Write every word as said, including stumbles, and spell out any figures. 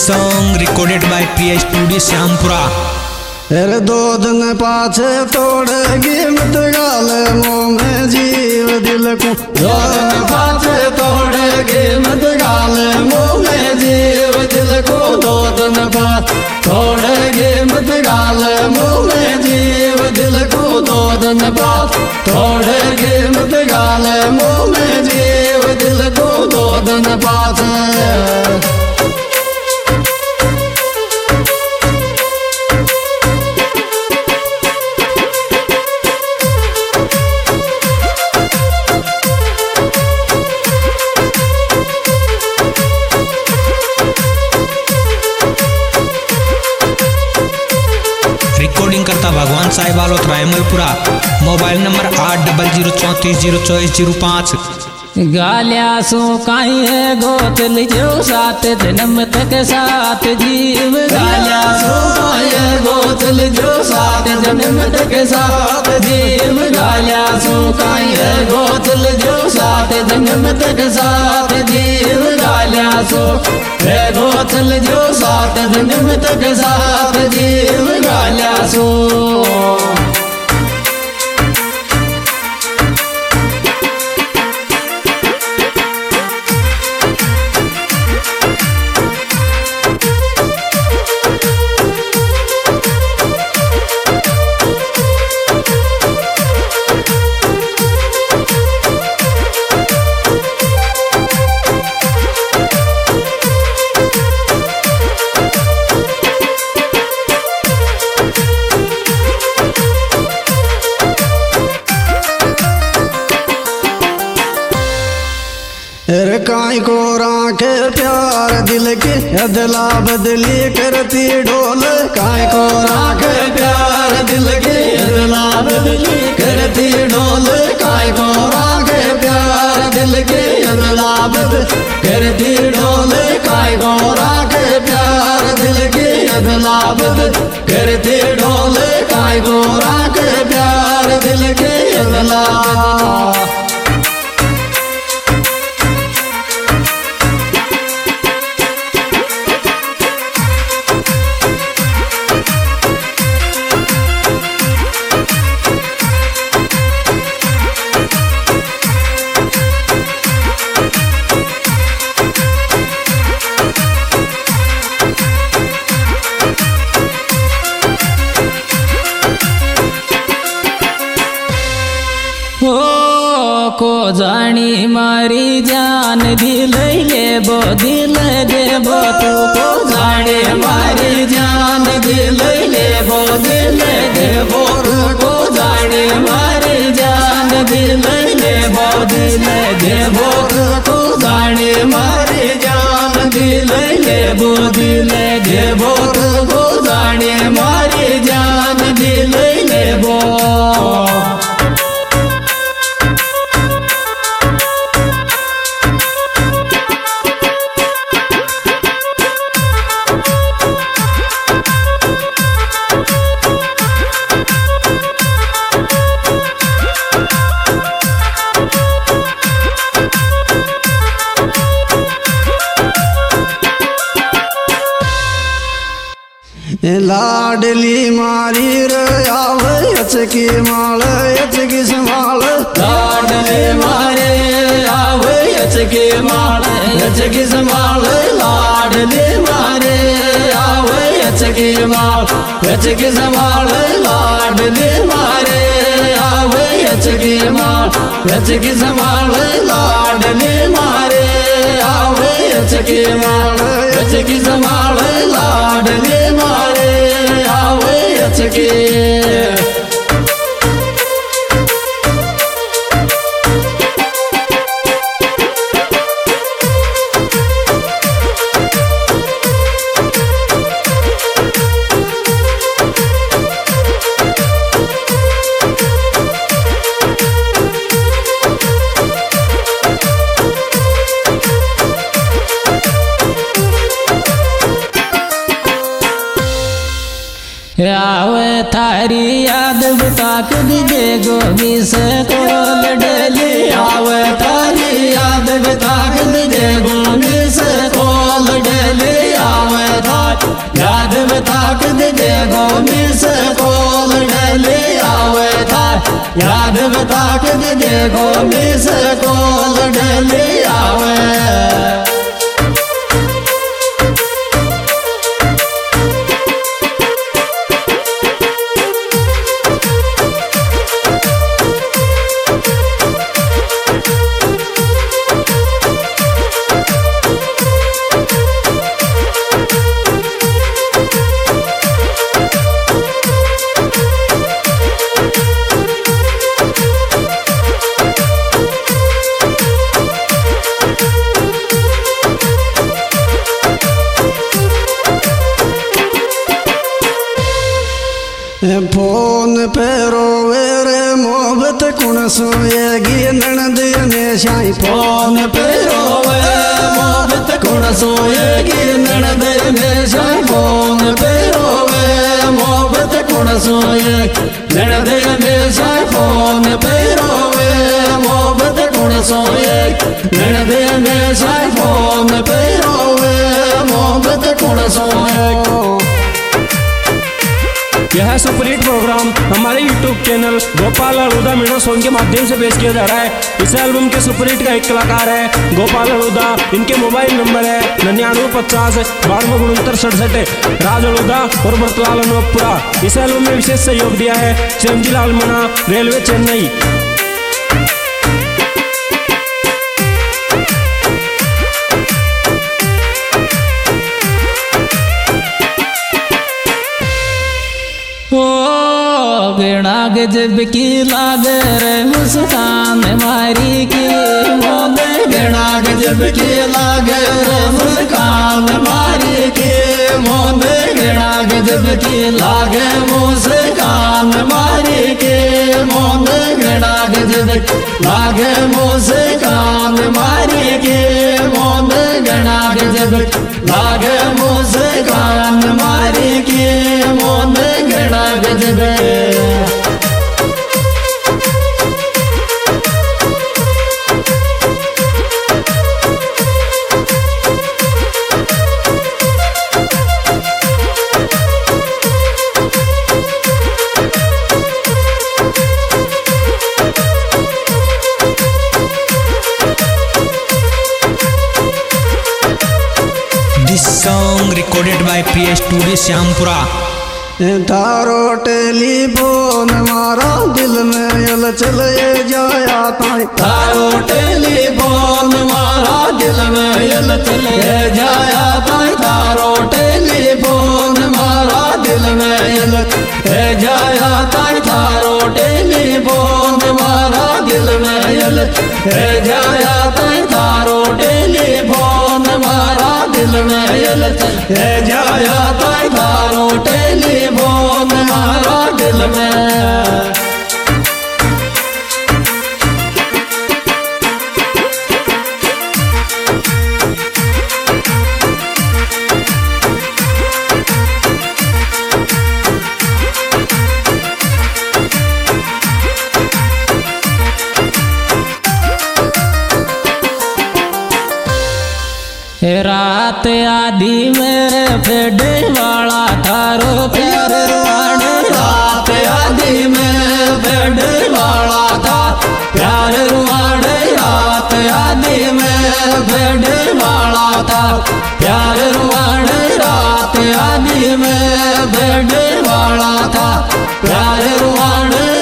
song recorded by Priya Studio Syampura. अरे दो दिन पाछे तोड़ेगी मत गाल मुँह में जीव दिल को। दो दिन पाछे तोड़ेगी मत गाल मुँह में जीव दिल को। दो दिन पाछ तोड़ेगी मत गाल मुँह में जीव दिल को। दो दिन पाछ तोड़ेगी मत गाल मुँह में जीव दिल को। दो दिन पाछ रिकॉर्डिंग करता भगवान साहिब आलोत रायमलपुरा। मोबाइल नंबर आठ डबल जीरो चौंतीस जीरो चौबीस जीरो पाँच। गालिया सो काये गोतल जो सात जन्म तक साथ जीव। गालिया सो काये गोतल जो सात जन्म तक साथ जीव। गालिया सो काये गोतल जो सात जन्म तक साथ जीव। गालिया सो रे गोतल जो सात जन्म तक साथ जीव। गालिया सो अरे काई को राखे प्यार दिल के अदला बदली करती ढोल। काई को राखे प्यार दिल के अदला बदली करती ढोल। काई को राखे प्यार दिल के अदला बदली करती ढोल। काई को राखे प्यार दिल के अदला बदली करती ढोल। काई को राखे प्यार दिल के अदला को जानी मारी जान दिल ले बो दिल दे बो। तू को जानी मारी जान दिल ले बो दिल दे बो। को जानी मारी जान दिल ले बो दिल दे बो। को जानी मारी जान दिल ले बो दिल दे बो। को जानी मारी जान दिल ले बो। लाडली मारी रयाव यचकी माल यचकी संभाल। लाडली मारे आव यचकी माल यचकी संभाल। लाडली मारे आव यचकी माल यचकी संभाल। लाडली मारे आव यचकी माल यचकी संभाल। लाडली मारे आव यचकी माल यचकी संभाल। लाडली मारे आव यचकी आवे थारी याद ताक दीजे गोगी से कोल डली। आवे थारी याद ताक दीजे गोगी से कोल डली। आवे याद बता के देखो मिस कॉल डेली आवे। फोन पे रोवे रे मोहब्बत कुण सोएगी ननद ने शाही। फोन पे रोवे मोहब्बत कुण सोएगी ननद ने शाही। फोन पे रोवे मोहब्बत कुण सोएगी ननद ने शाही। फोन पे रोवे मोहब्बत कुण सोएगी ननद ने शाही। फोन पे रोवे मोहब्बत कुण सोएगी। यह सुपरहिट प्रोग्राम हमारे YouTube channel Gopal Adooda Meena song के माध्यम से पेश किया जा रहा है। इस एल्बम के सुपरहिट का एक कलाकार है गोपाल अड़ूदा। इनके मोबाइल नंबर है निन्यानवे पचास बानवे उनहत्तर सड़सठ। राज अड़ूदा और बरतलाल अनोपुरा। इस एल्बम में विशेष सहयोग दिया है चिरंजी लाल मना, रेलवे चेन्नई। गिणा गजब की लागे रे मुस्कान मारी की मोदे। गिणा गजब की लागे रे मुस्कान मारी की मोदे। गिणा गजब की लागे मुस्कान मारी की मोदे। गिणा गजब लागे मुस्कान मारी की मोदे। गिणा गजब लागे मुस्कान मारी की मोदे। गिणा गजब This song recorded by P S Studio Syampura। तारो टेलीफोन मारा दिल में यल चले जाया ताई। तारो टेलीफोन मारा दिल में यल चले जाया ताई। तारो टेलीफोन मारा दिल में यल जाया ताई। तारो टेलीफोन मारा दिल में यल जाया ताई। तारो टेलीफोन मारा दिल में यल जाया ताई। तारो टेलीफोन मारा दिल में। रात आदि मेरे फेडे वाला थारो प्यार रुवाड़े। रात आदि में फेडे वाला था प्यार रुवाड़े। रात आदि में फेडे वाला था प्यार रुवाड़े। रात आदि में फेडे वाला था प्यार रुवाड़े।